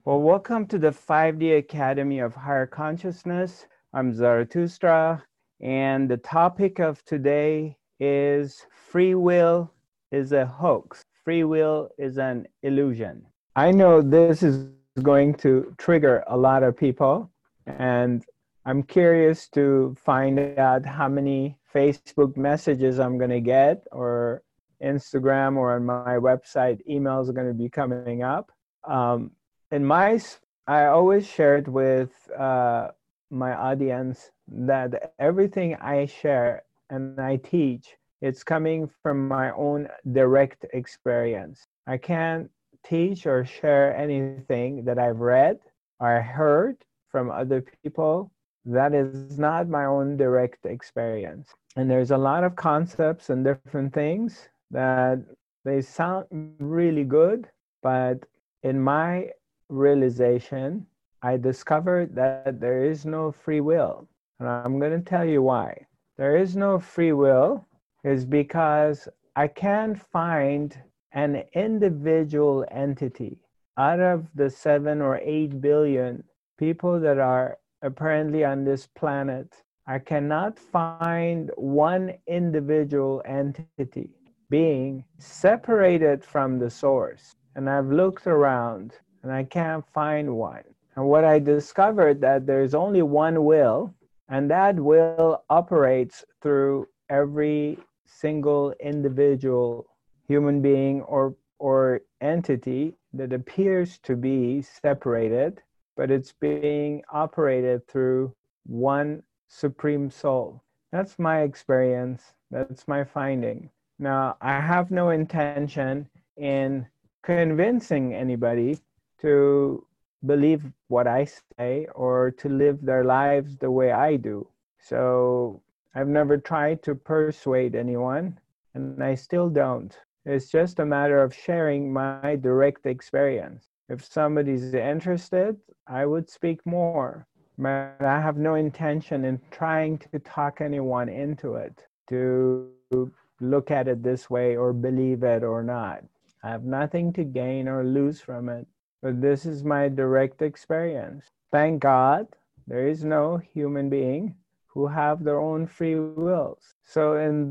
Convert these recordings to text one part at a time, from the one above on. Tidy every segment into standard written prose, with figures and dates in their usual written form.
Well, welcome to the 5D Academy of Higher Consciousness. I'm Zarathustra, and the topic of today is free will is a hoax. Free will is an illusion. I know this is going to trigger a lot of people, and I'm curious to find out how many Facebook messages I'm going to get, or Instagram, or on my website, emails are going to be coming up. Um, I always shared with my audience that everything I share and I teach, it's coming from my own direct experience. I can't teach or share anything that I've read or heard from other people. That is not my own direct experience. And there's a lot of concepts and different things that they sound really good, but in my realization, I discovered that there is no free will. And I'm going to tell you why. There is no free will is because I can't find an individual entity out of the 7 or 8 billion people that are apparently on this planet. I cannot find one individual entity being separated from the source. And I've looked around and I can't find one. And what I discovered that there's only one will, and that will operates through every single individual human being or entity that appears to be separated, but it's being operated through one supreme soul. That's my experience. That's my finding. Now, I have no intention in convincing anybody to believe what I say or to live their lives the way I do. So I've never tried to persuade anyone, and I still don't. It's just a matter of sharing my direct experience. If somebody's interested, I would speak more. But I have no intention in trying to talk anyone into it, to look at it this way or believe it or not. I have nothing to gain or lose from it. But this is my direct experience. Thank God there is no human being who have their own free wills. So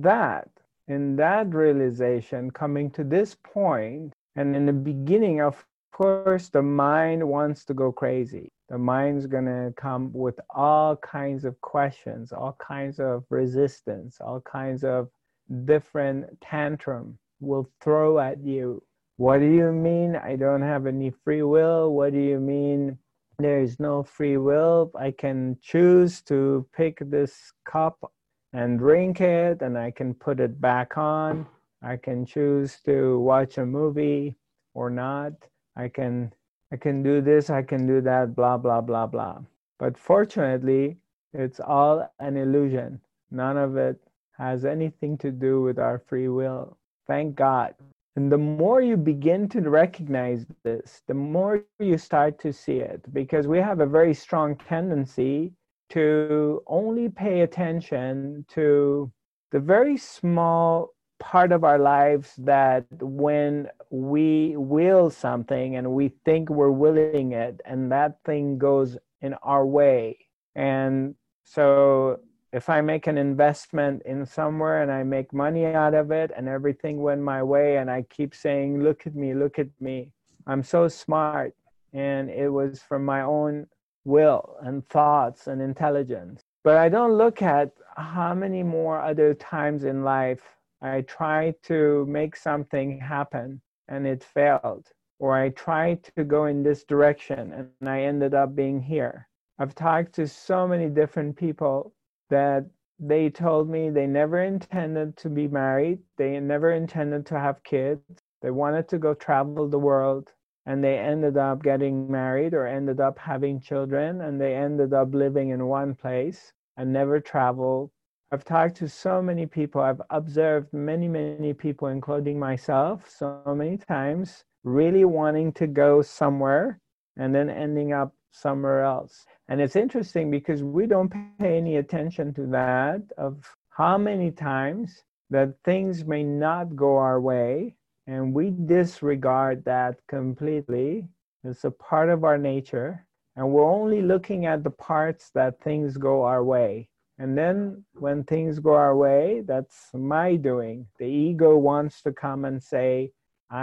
in that realization, coming to this point, and in the beginning, of course, the mind wants to go crazy. The mind's gonna come with all kinds of questions, all kinds of resistance, all kinds of different tantrum will throw at you. What do you mean I don't have any free will? What do you mean there is no free will? I can choose to pick this cup and drink it, and I can put it back on. I can choose to watch a movie or not. I can do this, I can do that, blah, blah, blah, blah. But fortunately, it's all an illusion. None of it has anything to do with our free will. Thank God. And the more you begin to recognize this, the more you start to see it, because we have a very strong tendency to only pay attention to the very small part of our lives that when we will something and we think we're willing it and that thing goes in our way. And so if I make an investment in somewhere and I make money out of it and everything went my way and I keep saying, look at me, I'm so smart. And it was from my own will and thoughts and intelligence. But I don't look at how many more other times in life I tried to make something happen and it failed. Or I tried to go in this direction and I ended up being here. I've talked to so many different people that they told me they never intended to be married. They never intended to have kids. They wanted to go travel the world, and they ended up getting married or ended up having children, and they ended up living in one place and never traveled. I've talked to so many people. I've observed many, many people, including myself, so many times, really wanting to go somewhere and then ending up somewhere else. And it's interesting because we don't pay any attention to that, of how many times that things may not go our way and we disregard that completely It's a part of our nature. And we're only looking at the parts that things go our way. And then when things go our way, that's my doing. The ego wants to come and say,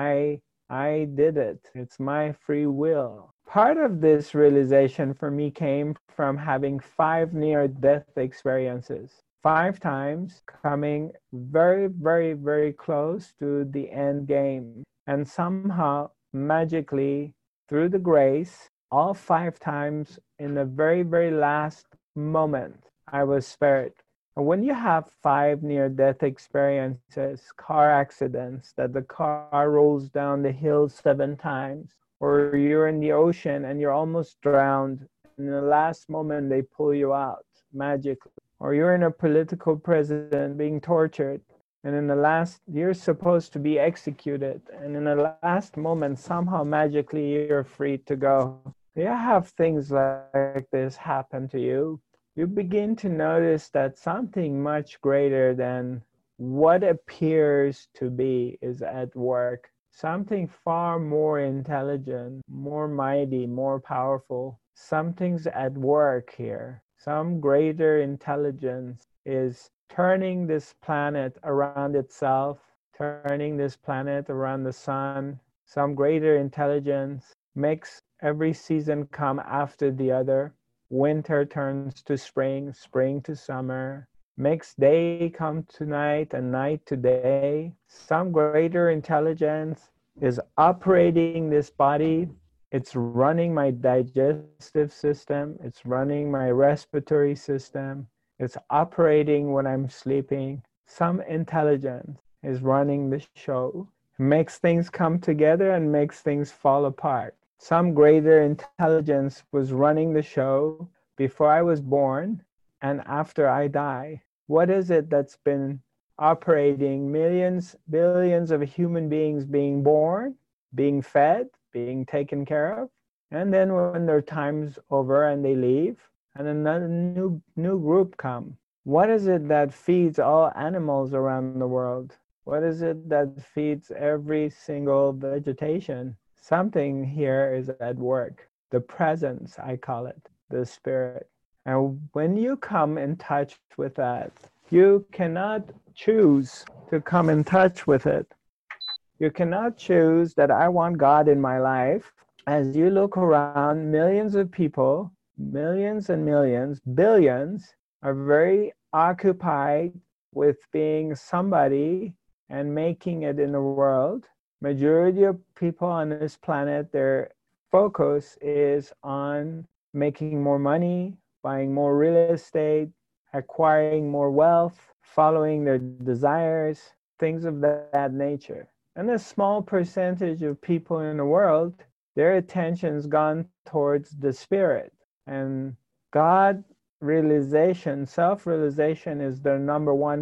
I I did it. It's my free will. Part of this realization for me came from having 5 near-death experiences. 5 times coming very, very, very close to the end game. And somehow, magically, through the grace, all 5 times in the very, very last moment, I was spared. And when you have 5 near-death experiences, car accidents, that the car rolls down the hill 7 times, or you're in the ocean and you're almost drowned, and in the last moment they pull you out magically, or you're in a political prison being tortured, and in the last, you're supposed to be executed, and in the last moment, somehow magically you're free to go. You have things like this happen to you. You begin to notice that something much greater than what appears to be is at work. Something far more intelligent, more mighty, more powerful. Something's at work here. Some greater intelligence is turning this planet around itself, turning this planet around the sun. Some greater intelligence makes every season come after the other. Winter turns to spring, spring to summer, makes day come to night and night to day. Some greater intelligence is operating this body. It's running my digestive system. It's running my respiratory system. It's operating when I'm sleeping. Some intelligence is running the show. It makes things come together and makes things fall apart. Some greater intelligence was running the show before I was born and after I die. What is it that's been operating millions, billions of human beings being born, being fed, being taken care of? And then when their time's over and they leave, and another new group come. What is it that feeds all animals around the world? What is it that feeds every single vegetation? Something here is at work. The presence, I call it, the spirit. And when you come in touch with that, you cannot choose to come in touch with it. You cannot choose that I want God in my life. As you look around, millions of people, millions and millions, billions, are very occupied with being somebody and making it in the world. Majority of people on this planet, their focus is on making more money, buying more real estate, acquiring more wealth, following their desires, things of that nature. And a small percentage of people in the world, their attention's gone towards the spirit. And God realization, self-realization is their number one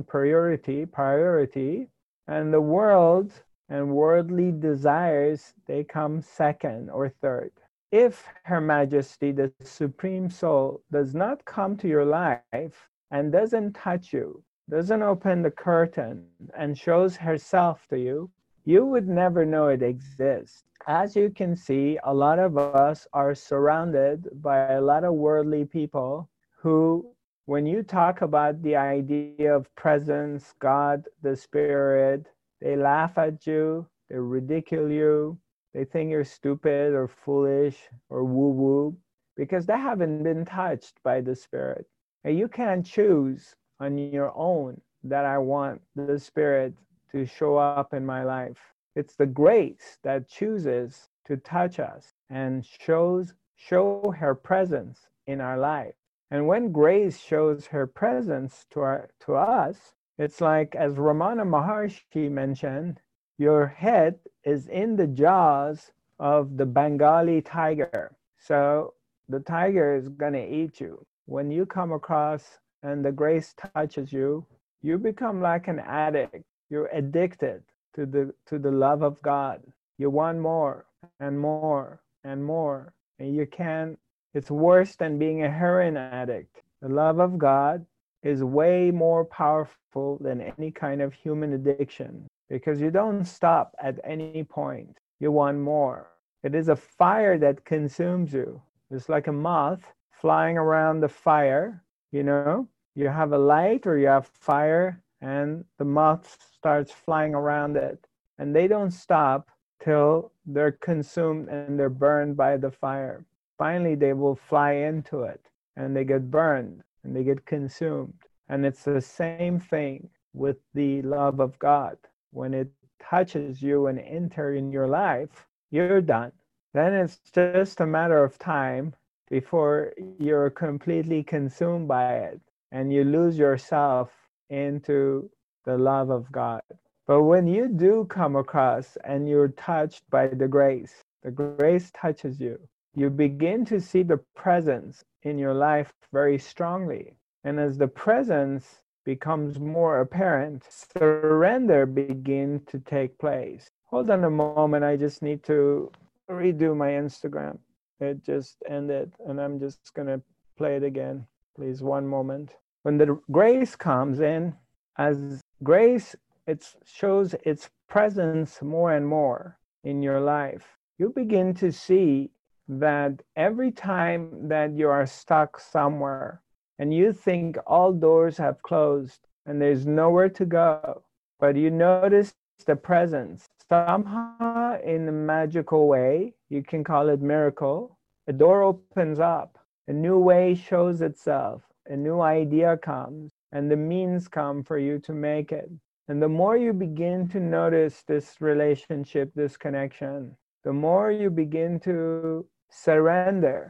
priority. And the world and worldly desires, they come second or third. If Her Majesty, the Supreme Soul, does not come to your life and doesn't touch you, doesn't open the curtain and shows herself to you, you would never know it exists. As you can see, a lot of us are surrounded by a lot of worldly people who, when you talk about the idea of presence, God, the Spirit, they laugh at you, they ridicule you, they think you're stupid or foolish or woo-woo because they haven't been touched by the Spirit. And you can't choose on your own that I want the Spirit to show up in my life. It's the grace that chooses to touch us and show her presence in our life. And when grace shows her presence to us, it's like, as Ramana Maharshi mentioned, your head is in the jaws of the Bengali tiger. So the tiger is going to eat you. When you come across and the grace touches you, you become like an addict. You're addicted to the love of God. You want more and more and more. And you can't, it's worse than being a heroin addict. The love of God is way more powerful than any kind of human addiction because you don't stop at any point. You want more. It is a fire that consumes you. It's like a moth flying around the fire, you know? You have a light or you have fire, and the moth starts flying around it. And they don't stop till they're consumed and they're burned by the fire. Finally, they will fly into it and they get burned and they get consumed. And it's the same thing with the love of God. When it touches you and enters in your life, you're done. Then it's just a matter of time before you're completely consumed by it and you lose yourself into the love of God. But when you do come across and you're touched by the grace touches you, you begin to see the presence in your life very strongly. And as the presence becomes more apparent, surrender begins to take place. Hold on a moment, I just need to redo my Instagram. It just ended and I'm just gonna play it again. Please, one moment. When the grace comes in, as grace, it shows its presence more and more in your life. You begin to see that every time that you are stuck somewhere and you think all doors have closed and there's nowhere to go, but you notice the presence somehow in a magical way, you can call it miracle, a door opens up, a new way shows itself, a new idea comes, and the means come for you to make it. And the more you begin to notice this relationship, this connection, the more you begin to surrender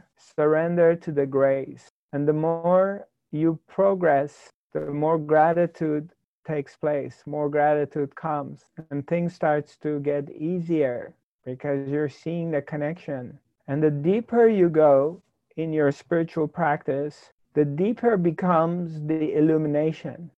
to the grace. And the more you progress, the more gratitude takes place, more gratitude comes, and things starts to get easier because you're seeing the connection. And the deeper you go in your spiritual practice, the deeper becomes the illumination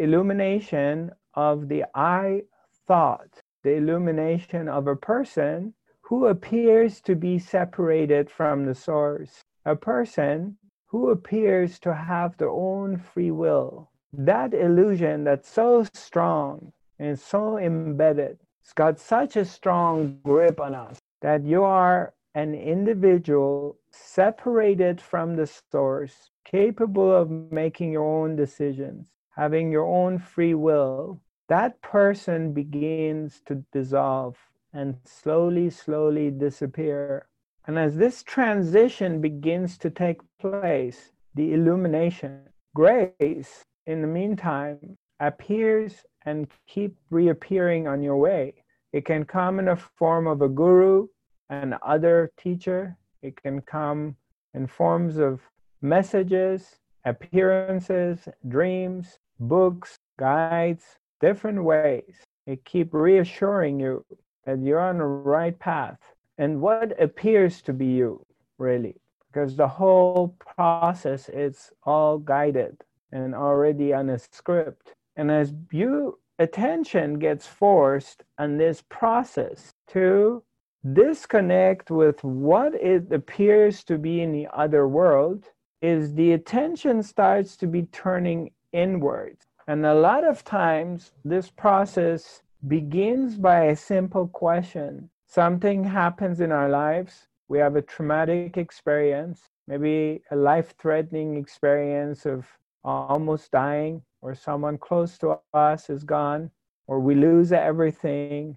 of the I thought, the illumination of a person who appears to be separated from the source, a person who appears to have their own free will. That illusion that's so strong and so embedded, it's got such a strong grip on us that you are an individual separated from the source, capable of making your own decisions, having your own free will. That person begins to dissolve and slowly disappear. And as this transition begins to take place, the illumination, grace, in the meantime, appears and keep reappearing on your way. It can come in the form of a guru, an other teacher. It can come in forms of messages, appearances, dreams, books, guides, different ways. It keeps reassuring you that you're on the right path. And what appears to be you, really, because the whole process is all guided and already on a script. And as your attention gets forced on this process to disconnect with what it appears to be in the other world, is the attention starts to be turning inwards. And a lot of times this process begins by a simple question. Something happens in our lives. We have a traumatic experience, maybe a life-threatening experience of almost dying, or someone close to us is gone, or we lose everything.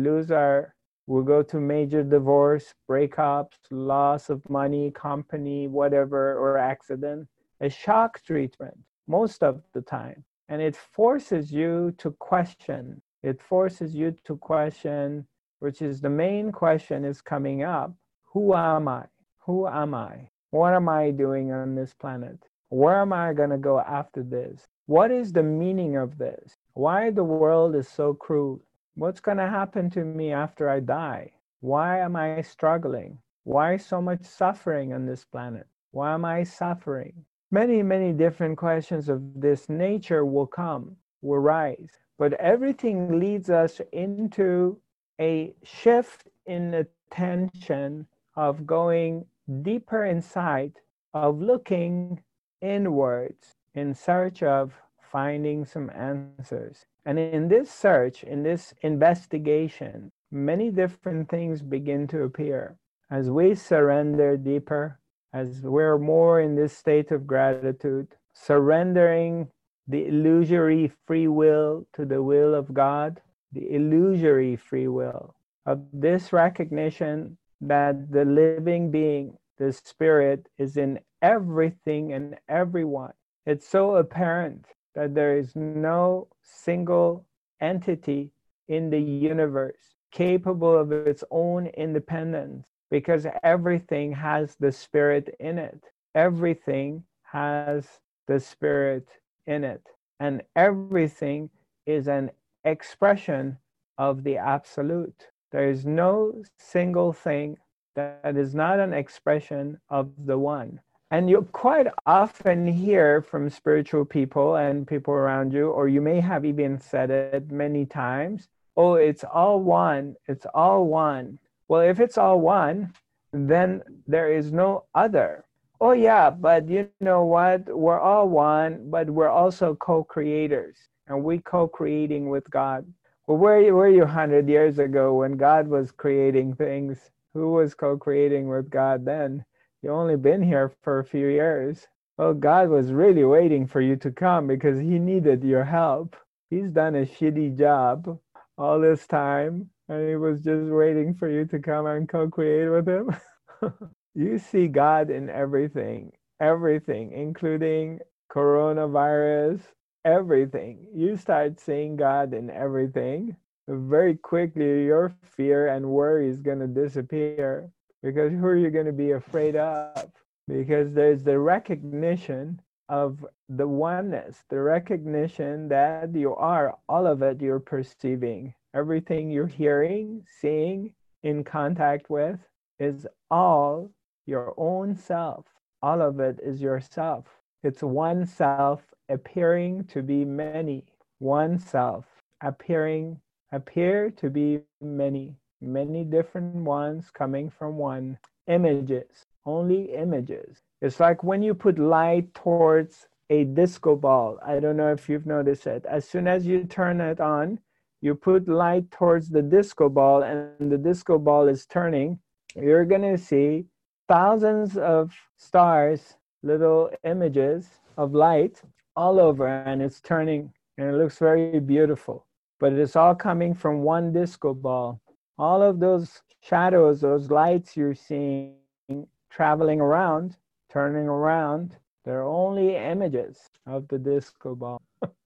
We'll go to major divorce, breakups, loss of money, company, whatever, or accident. A shock treatment most of the time. And it forces you to question. It forces you to question, which is the main question is coming up. Who am I? Who am I? What am I doing on this planet? Where am I going to go after this? What is the meaning of this? Why the world is so cruel? What's going to happen to me after I die? Why am I struggling? Why so much suffering on this planet? Why am I suffering? Many different questions of this nature will rise. But everything leads us into a shift in attention of going deeper inside, of looking inwards in search of finding some answers. And in this search, in this investigation, many different things begin to appear. as we surrender deeper, as we're more in this state of gratitude, surrendering the illusory free will to the will of God, the illusory free will of this recognition that the living being, the spirit, is in everything and everyone. It's so apparent that there is no single entity in the universe capable of its own independence, because everything has the spirit in it. Everything has the spirit in it. And everything is an expression of the absolute. There is no single thing that is not an expression of the one. And you quite often hear from spiritual people and people around you, or you may have even said it many times, oh, it's all one, it's all one. Well, if it's all one, then there is no other. Oh yeah, but you know what? We're all one, but we're also co-creators, and we co-creating with God. Well, where were you 100 years ago when God was creating things? Who was co-creating with God then? You only been here for a few years. Well, God was really waiting for you to come because he needed your help. He's done a shitty job all this time, and he was just waiting for you to come and co-create with him. You see God in everything, everything, including coronavirus, everything. You start seeing God in everything. Very quickly, your fear and worry is going to disappear, because who are you going to be afraid of? Because there's the recognition of the oneness, the recognition that you are all of it you're perceiving. Everything you're hearing, seeing, in contact with is all your own self. All of it is yourself. It's one self appearing to be many. One self appear to be many. Many different ones coming from one. Images, only images. It's like when you put light towards a disco ball. I don't know if you've noticed it. As soon as you turn it on, you put light towards the disco ball and the disco ball is turning, you're going to see thousands of stars, little images of light all over, and it's turning, and it looks very beautiful. But it's all coming from one disco ball. All of those shadows, those lights you're seeing traveling around, turning around, they're only images of the disco ball.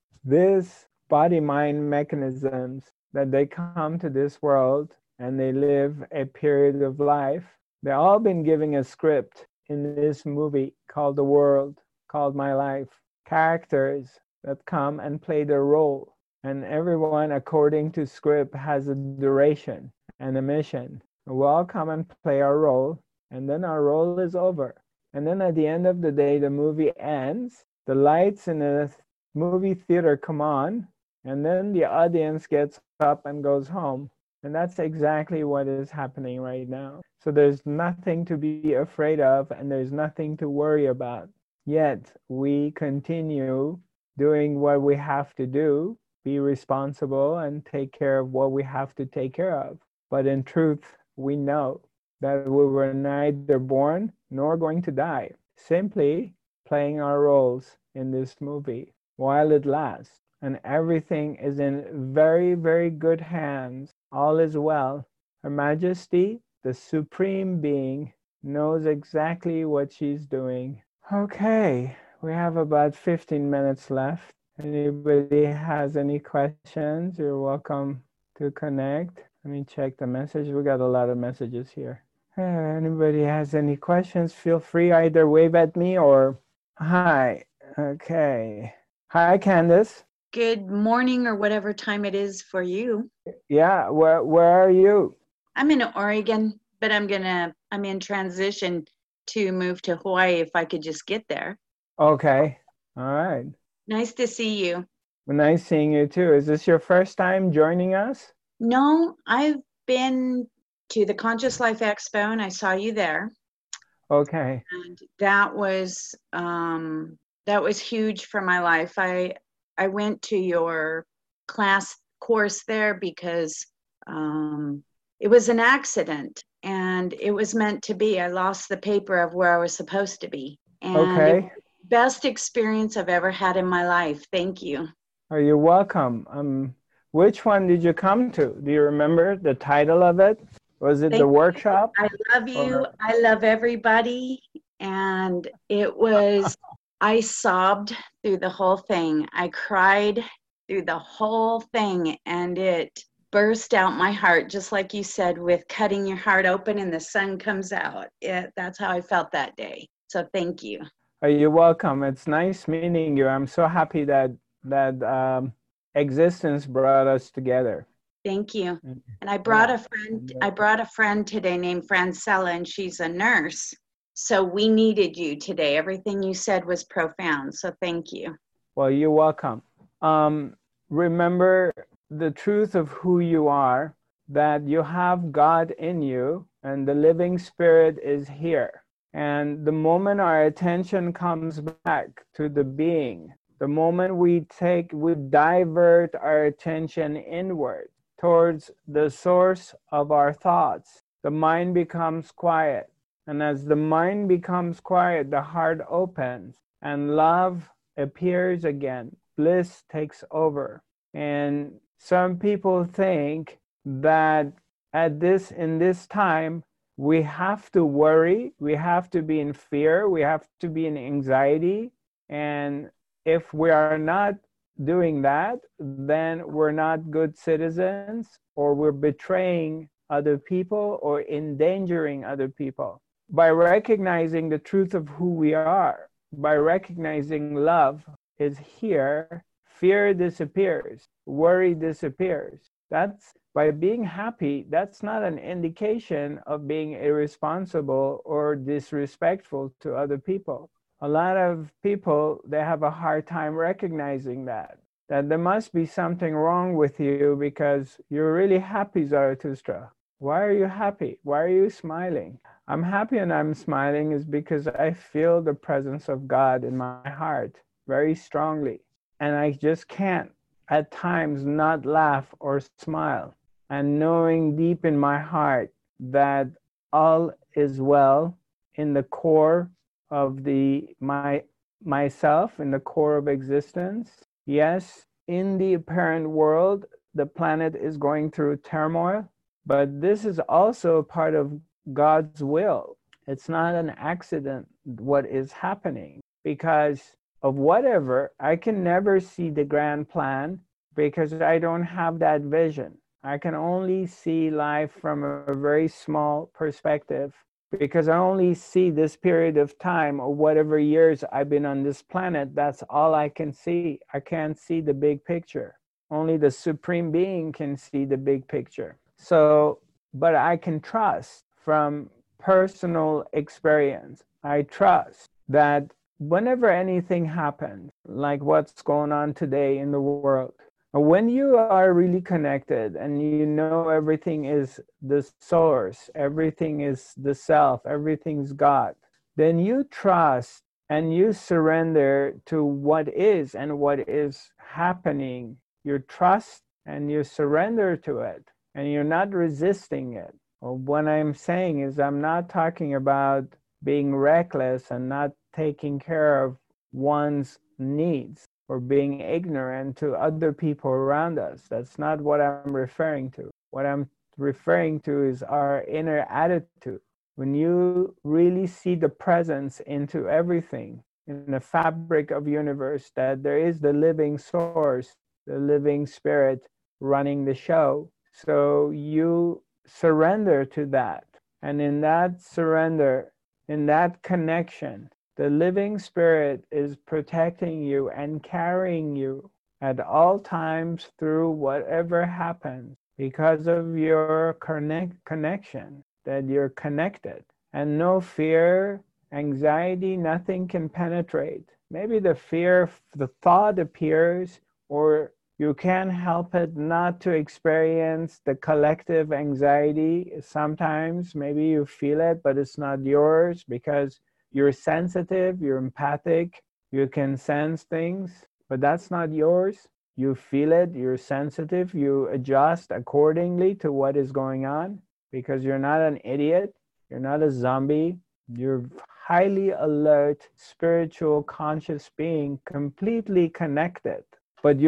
This body-mind mechanisms that they come to this world and they live a period of life, they've all been given a script in this movie called The World, called My Life. Characters that come and play their role. And everyone, according to script, has a duration and a mission. We all come and play our role, and then our role is over. And then at the end of the day, the movie ends, the lights in the movie theater come on, and then the audience gets up and goes home. And that's exactly what is happening right now. So there's nothing to be afraid of, and there's nothing to worry about. Yet we continue doing what we have to do, be responsible, and take care of what we have to take care of. But in truth, we know that we were neither born nor going to die, simply playing our roles in this movie while it lasts. And everything is in very, very good hands. All is well. Her Majesty, the Supreme Being, knows exactly what she's doing. Okay, we have about 15 minutes left. Anybody has any questions, you're welcome to connect. Let me check the message. We got a lot of messages here. Anybody has any questions, feel free, either wave at me or hi. Okay. Hi, Candace. Good morning or whatever time it is for you. Yeah, where are you? I'm in Oregon, but I'm in transition to move to Hawaii if I could just get there. Okay. All right. Nice to see you. Well, nice seeing you too. Is this your first time joining us? No, I've been to the Conscious Life Expo and I saw you there. Okay. And that was huge for my life. I went to your course there because it was an accident, and and it was meant to be. I lost the paper of where I was supposed to be. And it was Okay. the best experience I've ever had in my life. Thank you. Are you welcome? Which one did you come to? Do you remember the title of it? Was it the Thank you. workshop? I love you. Or I love everybody. And it was, I sobbed through the whole thing. I cried through the whole thing, and it burst out my heart, just like you said, with cutting your heart open and the sun comes out. That's how I felt that day. So thank you. are you welcome? It's nice meeting you. I'm so happy that existence brought us together. Thank you. And I Yeah. brought a friend today named Francella, and she's a nurse. So we needed you today. Everything you said was profound. So thank you. Well, you're welcome. Remember the truth of who you are, that you have God in you and the living spirit is here. And the moment our attention comes back to the being, the moment we divert our attention inward towards the source of our thoughts, the mind becomes quiet. And as the mind becomes quiet, the heart opens and love appears again. Bliss takes over. And some people think that in this time, we have to worry, we have to be in fear, we have to be in anxiety. And if we are not doing that, then we're not good citizens, or we're betraying other people or endangering other people. By recognizing the truth of who we are, by recognizing love is here, fear disappears, worry disappears. That's by being happy. That's not an indication of being irresponsible or disrespectful to other people. A lot of people, they have a hard time recognizing that there must be something wrong with you because you're really happy, Zarathustra. Why are you happy? Why are you smiling? I'm happy and I'm smiling is because I feel the presence of God in my heart very strongly. And I just can't at times not laugh or smile. And knowing deep in my heart that all is well in the core of myself, in the core of existence. Yes, in the apparent world, the planet is going through turmoil, but this is also part of God's will. It's not an accident what is happening, because of whatever, I can never see the grand plan because I don't have that vision. I can only see life from a very small perspective because I only see this period of time or whatever years I've been on this planet. That's all I can see. I can't see the big picture. Only the Supreme Being can see the big picture. So, but I can trust from personal experience. I trust that whenever anything happens, like what's going on today in the world, when you are really connected and you know everything is the source, everything is the self, everything's God, then you trust and you surrender to what is and what is happening. You trust and you surrender to it, and you're not resisting it. What I'm saying is, I'm not talking about being reckless and not taking care of one's needs or being ignorant to other people around us. That's not what I'm referring to. What I'm referring to is our inner attitude. When you really see the presence into everything, in the fabric of universe, that there is the living source, the living spirit running the show. So you surrender to that. And in that surrender, in that connection, the living spirit is protecting you and carrying you at all times through whatever happens because of your connection, that you're connected. And no fear, anxiety, nothing can penetrate. Maybe the fear, the thought appears, or you can't help it not to experience the collective anxiety. Sometimes maybe you feel it, but it's not yours because you're sensitive, you're empathic, you can sense things, but that's not yours. You feel it, you're sensitive, you adjust accordingly to what is going on because you're not an idiot. You're not a zombie. You're highly alert, spiritual, conscious being, completely connected. But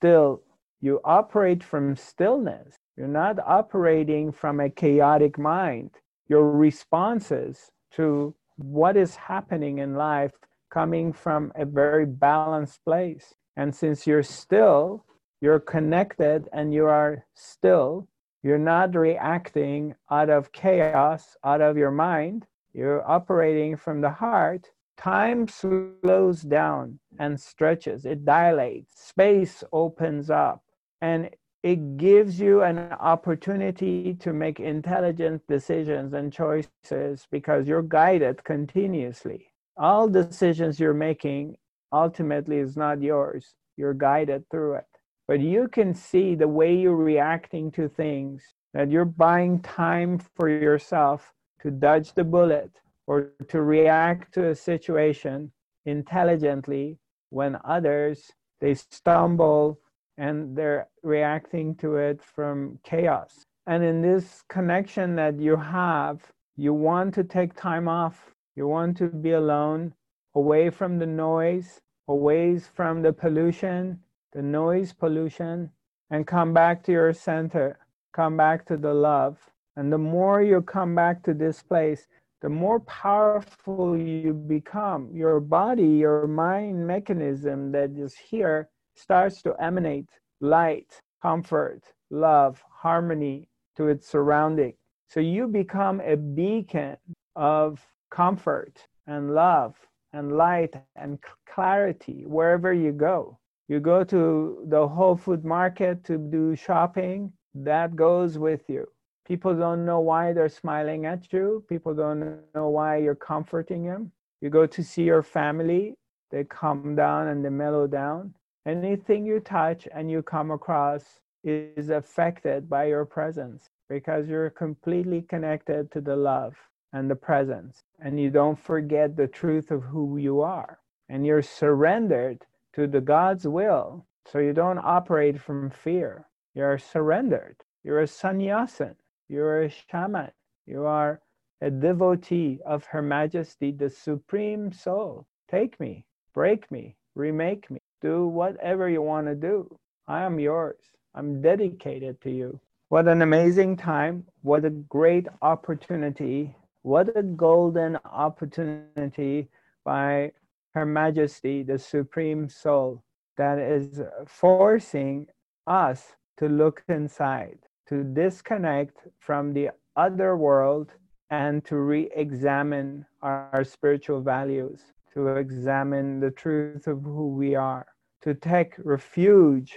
you operate from stillness. You're not operating from a chaotic mind. Your responses to what is happening in life coming from a very balanced place. And since you're still, you're connected and you are still, you're not reacting out of chaos, out of your mind. You're operating from the heart. Time slows down and stretches. It dilates. Space opens up. And it gives you an opportunity to make intelligent decisions and choices because you're guided continuously. All decisions you're making ultimately is not yours. You're guided through it. But you can see the way you're reacting to things, that you're buying time for yourself to dodge the bullet or to react to a situation intelligently when others, they stumble and they're reacting to it from chaos. And in this connection that you have, you want to take time off. You want to be alone, away from the noise, away from the pollution, the noise pollution, and come back to your center, come back to the love. And the more you come back to this place, the more powerful you become. Your body, your mind mechanism that is here starts to emanate light, comfort, love, harmony to its surrounding. So you become a beacon of comfort and love and light and clarity wherever you go. You go to the Whole Food Market to do shopping, that goes with you. People don't know why they're smiling at you. People don't know why you're comforting them. You go to see your family, they calm down and they mellow down. Anything you touch and you come across is affected by your presence because you're completely connected to the love and the presence. And you don't forget the truth of who you are. And you're surrendered to the God's will. So you don't operate from fear. You're surrendered. You're a sannyasin. You're a shaman. You are a devotee of Her Majesty, the Supreme Soul. Take me, break me, remake me. Do whatever you want to do. I am yours. I'm dedicated to you. What an amazing time. What a great opportunity. What a golden opportunity by Her Majesty, the Supreme Soul, that is forcing us to look inside, to disconnect from the other world and to re-examine our spiritual values, to examine the truth of who we are, to take refuge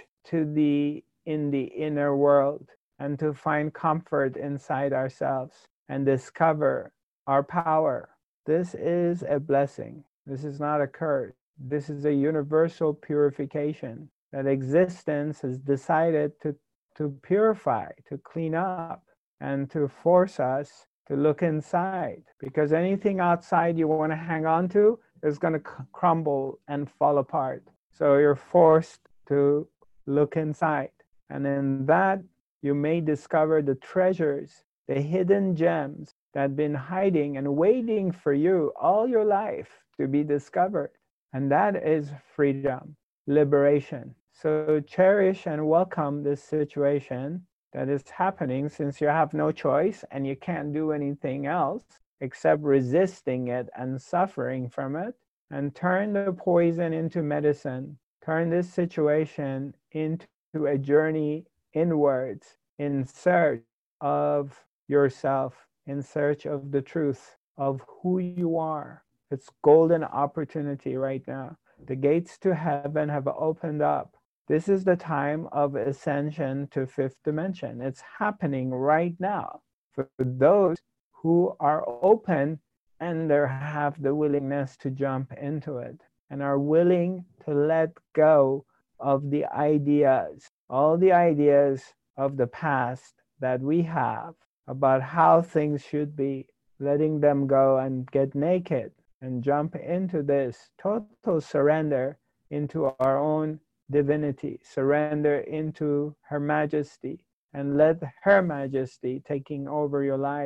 in the inner world and to find comfort inside ourselves and discover our power. This is a blessing. This is not a curse. This is a universal purification that existence has decided to purify, to clean up, and to force us to look inside. Because anything outside you want to hang on to is going to crumble and fall apart. So you're forced to look inside. And in that, you may discover the treasures, the hidden gems that have been hiding and waiting for you all your life to be discovered. And that is freedom, liberation. So cherish and welcome this situation that is happening, since you have no choice and you can't do anything else except resisting it and suffering from it. And turn the poison into medicine. Turn this situation into a journey inwards in search of yourself, in search of the truth of who you are. It's golden opportunity right now. The gates to heaven have opened up. This is the time of ascension to fifth dimension. It's happening right now for those who are open and they have the willingness to jump into it and are willing to let go of the ideas, all the ideas of the past that we have about how things should be, letting them go and get naked and jump into this total surrender into our own divinity, surrender into Her Majesty, and let Her Majesty taking over your life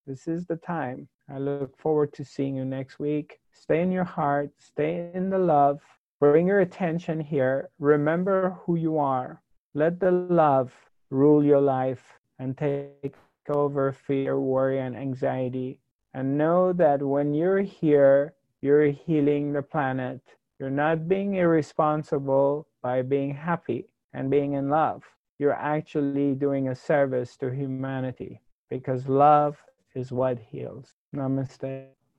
This is the time. I look forward to seeing you next week. Stay in your heart, stay in the love, bring your attention here. Remember who you are. Let the love rule your life and take over fear, worry, and anxiety. And know that when you're here, you're healing the planet. You're not being irresponsible by being happy and being in love. You're actually doing a service to humanity because love is what heals. Namaste.